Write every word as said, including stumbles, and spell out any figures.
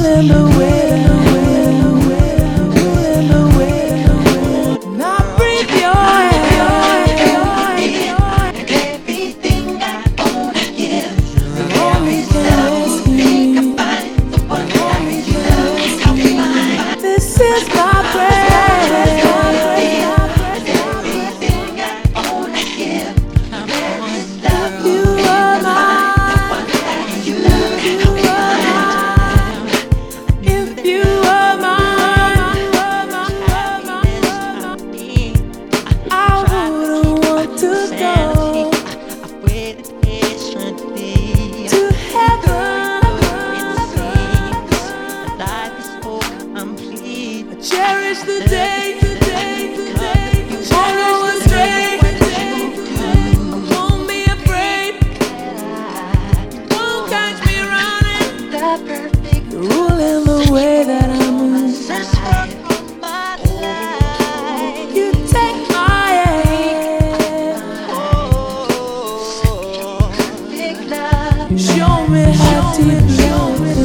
ruling the way, ruling the way. Now breathe your Everything I own, I give. only Think I find the one that I love. I'll find this is my prayer. everything I own, I give. There is love. You are mine. You love. If you are mine, I wouldn't want to go to heaven. Cherish the day, the day, the day. Tomorrow is great. Won't be afraid. Won't catch me running. Ruling the way that I move. You take my hand. You show me how to love.